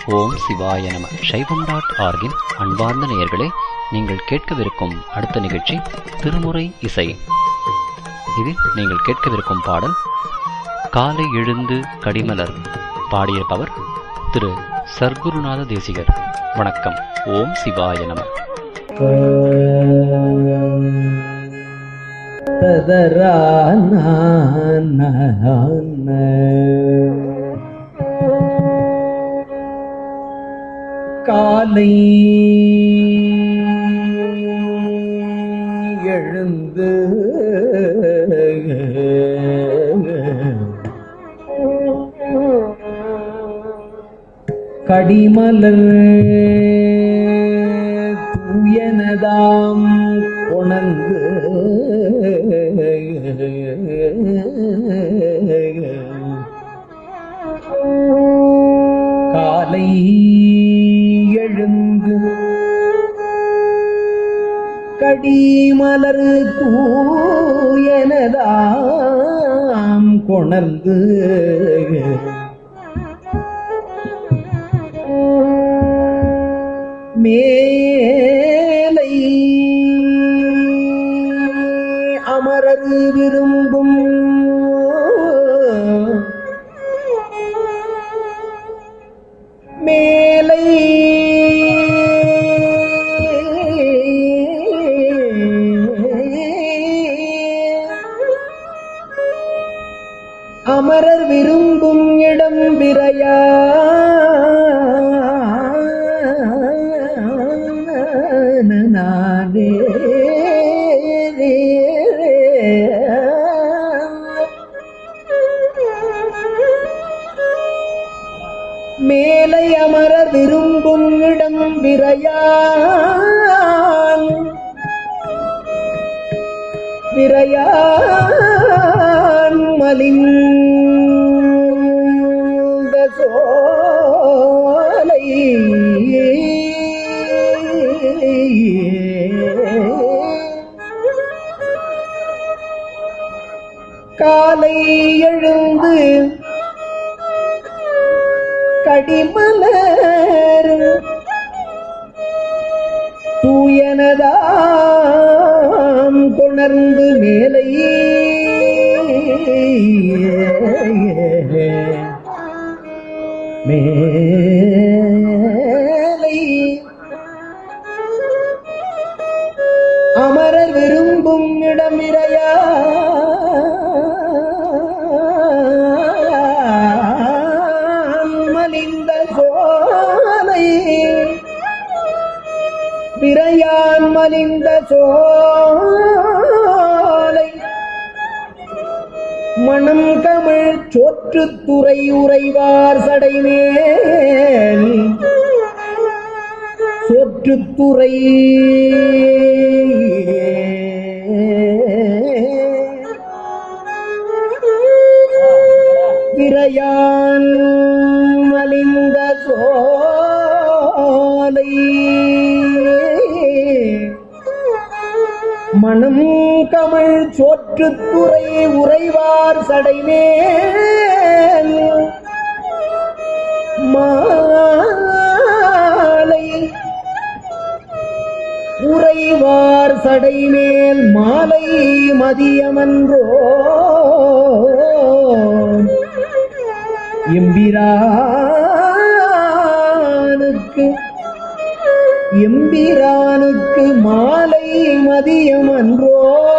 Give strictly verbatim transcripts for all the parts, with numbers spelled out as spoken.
ஓம் சிவாய நம. சைவம் டாட் ஆர்கின் அன்பார்ந்த நேயர்களே, நீங்கள் கேட்கவிருக்கும் அடுத்த நிகழ்ச்சி திருமுறை இசை. இதில் நீங்கள் கேட்கவிருக்கும் பாடல் காலை எழுந்து கடிமலர். பாடியிருப்பவர் திரு சர்க்குருநாத தேசிகர். வணக்கம். ஓம் சிவாய நம. காலை எழுந்து கடிமலர் தூயனதாம் உணர்ந்து காலை எழுந்து கடிமலர் தூயனதாம் கொணர்ந்து மேலை அமரர் விரும்பும் மேலை அமரர் விரும்பும் இடம் விரையா நானே மேலை அமரர் விரும்பும் இடம் விரையான் விரையான் மலிந்த சோலை காலை எழுந்து கடிமலர் தூயனதாம் கொணர்ந்து மேலை மேலை அமரர் விரும்பும் இடமிரையா மலிந்த சோலை விரையான் மலிந்த சோலை மணம் கமிழ் சோற்றுத்துறை உறைவார் சடைமேல் சோற்றுத்துறை விரையான் மலிந்த சோலை மணம் கமிழ் சோற்றுத்துறை உறைவார் சடைமேல் மாலை உறைவார் சடைமேல் மாலை மதியமன்றோ எம்பிரானுக்கு எம்பிரானுக்கு மாலை மதியம் அன்றோ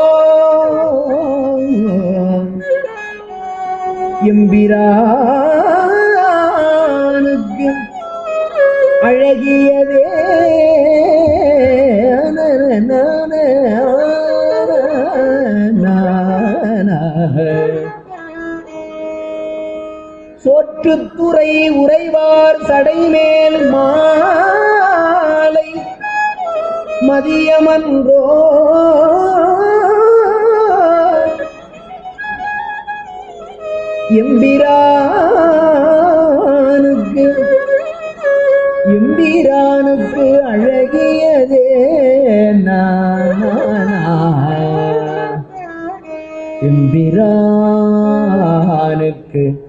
எம்பிரானுக்கு அழகியதே சோற்றுத்துறை உறைவார் சடைமேல் மாலை மதியமன்றோ எம்பிரானுக்கு எம்பிரானுக்கு அழகியதே எம்பிரானுக்கு